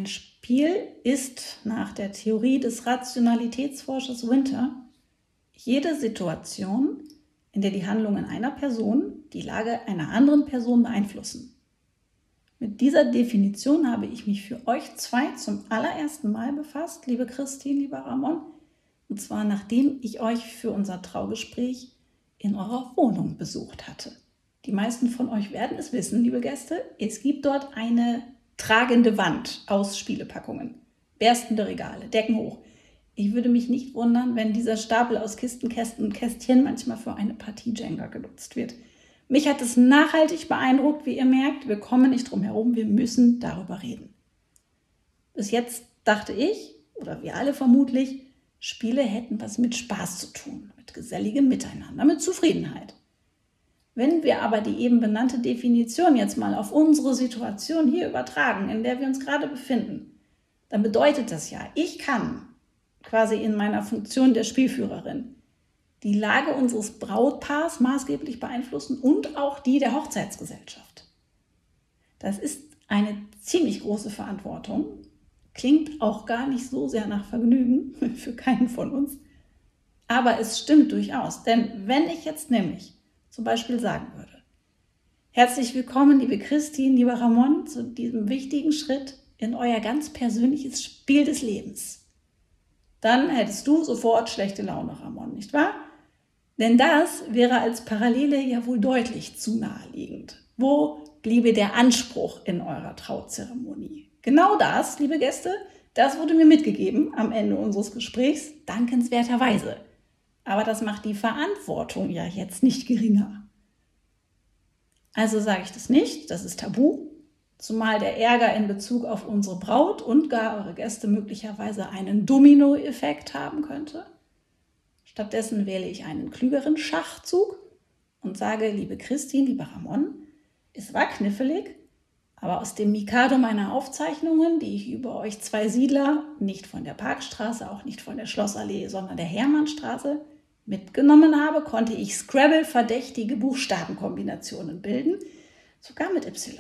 Spiel ist nach der Theorie des Rationalitätsforschers Winter jede Situation, in der die Handlungen einer Person die Lage einer anderen Person beeinflussen. Mit dieser Definition habe ich mich für euch zwei zum allerersten Mal befasst, liebe Christine, lieber Ramon, und zwar nachdem ich euch für unser Traugespräch in eurer Wohnung besucht hatte. Die meisten von euch werden es wissen, liebe Gäste, es gibt dort eine tragende Wand aus Spielepackungen, berstende Regale, Decken hoch. Ich würde mich nicht wundern, wenn dieser Stapel aus Kisten, Kästen und Kästchen manchmal für eine Partie Jenga genutzt wird. Mich hat es nachhaltig beeindruckt, wie ihr merkt, wir kommen nicht drum herum, wir müssen darüber reden. Bis jetzt dachte ich, oder wir alle vermutlich, Spiele hätten was mit Spaß zu tun, mit geselligem Miteinander, mit Zufriedenheit. Wenn wir aber die eben benannte Definition jetzt mal auf unsere Situation hier übertragen, in der wir uns gerade befinden, dann bedeutet das ja, ich kann quasi in meiner Funktion der Spielführerin die Lage unseres Brautpaars maßgeblich beeinflussen und auch die der Hochzeitsgesellschaft. Das ist eine ziemlich große Verantwortung, klingt auch gar nicht so sehr nach Vergnügen für keinen von uns, aber es stimmt durchaus, denn wenn ich jetzt nämlich zum Beispiel sagen würde, herzlich willkommen, liebe Christine, lieber Ramon, zu diesem wichtigen Schritt in euer ganz persönliches Spiel des Lebens, dann hättest du sofort schlechte Laune, Ramon, nicht wahr? Denn das wäre als Parallele ja wohl deutlich zu naheliegend. Wo bliebe der Anspruch in eurer Trauzeremonie? Genau das, liebe Gäste, das wurde mir mitgegeben am Ende unseres Gesprächs, dankenswerterweise. Aber das macht die Verantwortung ja jetzt nicht geringer. Also sage ich das nicht, das ist tabu, zumal der Ärger in Bezug auf unsere Braut und gar eure Gäste möglicherweise einen Dominoeffekt haben könnte. Stattdessen wähle ich einen klügeren Schachzug und sage, liebe Christine, lieber Ramon, es war knifflig, aber aus dem Mikado meiner Aufzeichnungen, die ich über euch zwei Siedler, nicht von der Parkstraße, auch nicht von der Schlossallee, sondern der Hermannstraße, mitgenommen habe, konnte ich Scrabble-verdächtige Buchstabenkombinationen bilden, sogar mit Y.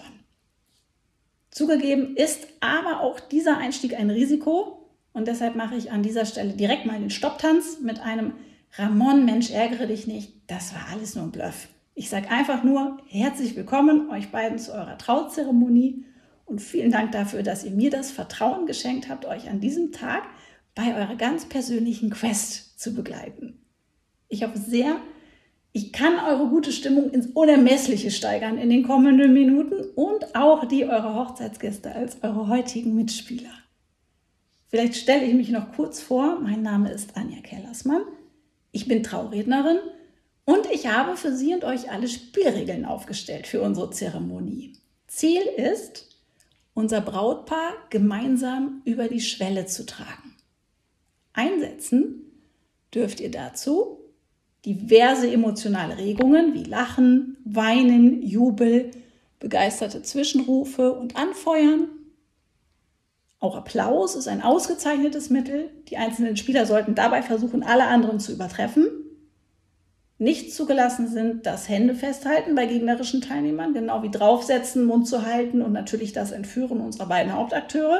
Zugegeben ist aber auch dieser Einstieg ein Risiko und deshalb mache ich an dieser Stelle direkt mal den Stopptanz mit einem Ramon, Mensch, ärgere dich nicht, das war alles nur ein Bluff. Ich sage einfach nur, herzlich willkommen euch beiden zu eurer Trauzeremonie und vielen Dank dafür, dass ihr mir das Vertrauen geschenkt habt, euch an diesem Tag bei eurer ganz persönlichen Quest zu begleiten. Ich hoffe sehr, ich kann eure gute Stimmung ins Unermessliche steigern in den kommenden Minuten und auch die eurer Hochzeitsgäste als eure heutigen Mitspieler. Vielleicht stelle ich mich noch kurz vor. Mein Name ist Anja Kellersmann. Ich bin Traurednerin und ich habe für Sie und euch alle Spielregeln aufgestellt für unsere Zeremonie. Ziel ist, unser Brautpaar gemeinsam über die Schwelle zu tragen. Einsetzen dürft ihr dazu diverse emotionale Regungen wie Lachen, Weinen, Jubel, begeisterte Zwischenrufe und Anfeuern. Auch Applaus ist ein ausgezeichnetes Mittel. Die einzelnen Spieler sollten dabei versuchen, alle anderen zu übertreffen. Nicht zugelassen sind das Hände festhalten bei gegnerischen Teilnehmern, genau wie draufsetzen, Mund zu halten und natürlich das Entführen unserer beiden Hauptakteure.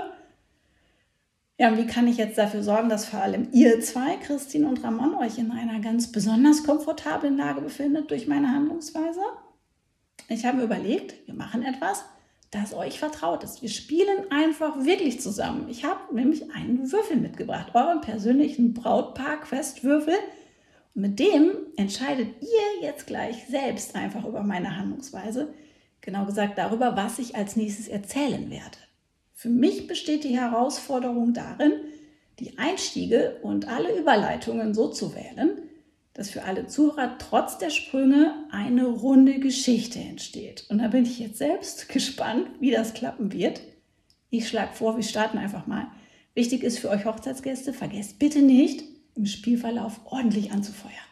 Ja, und wie kann ich jetzt dafür sorgen, dass vor allem ihr zwei, Christine und Ramon, euch in einer ganz besonders komfortablen Lage befindet durch meine Handlungsweise? Ich habe mir überlegt, wir machen etwas, das euch vertraut ist. Wir spielen einfach wirklich zusammen. Ich habe nämlich einen Würfel mitgebracht, euren persönlichen Brautpaar-Quest-Würfel. Und mit dem entscheidet ihr jetzt gleich selbst einfach über meine Handlungsweise. Genau gesagt darüber, was ich als nächstes erzählen werde. Für mich besteht die Herausforderung darin, die Einstiege und alle Überleitungen so zu wählen, dass für alle Zuhörer trotz der Sprünge eine runde Geschichte entsteht. Und da bin ich jetzt selbst gespannt, wie das klappen wird. Ich schlage vor, wir starten einfach mal. Wichtig ist für euch Hochzeitsgäste, vergesst bitte nicht, im Spielverlauf ordentlich anzufeuern.